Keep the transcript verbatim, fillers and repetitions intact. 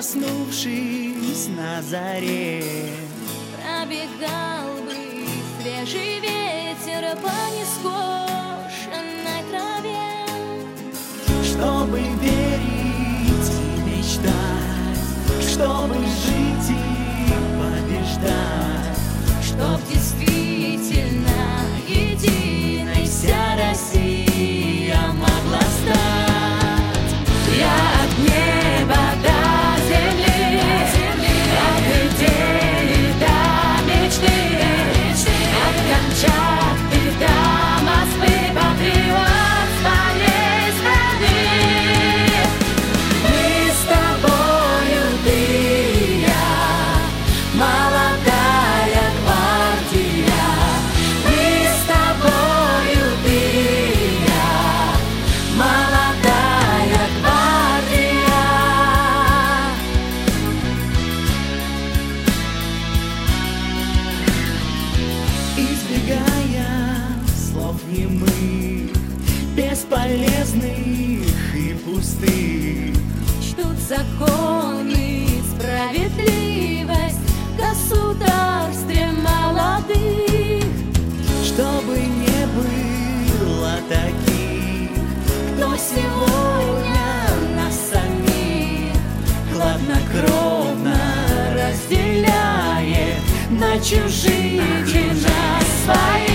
проснувшись на заре, пробегал бы свежий ветер по нескошенной траве, чтобы верить и мечтать, чтобы жить и побеждать, чтоб действительно единой вся Россия могла стать. Я от неба до земли, от идеи до мечты, от Камчатки до Москвы, патриот своей страны. Мы с тобою, ты и я, молодая гвардия. Мы с тобою, ты и я, молодая гвардия. избегая слов немых, бесполезных и пустых. Чтут законы, справедливость в государстве молодых, Чтобы не было таких, кто сегодня нас самих хладнокровно разделяет на чужие, на свои.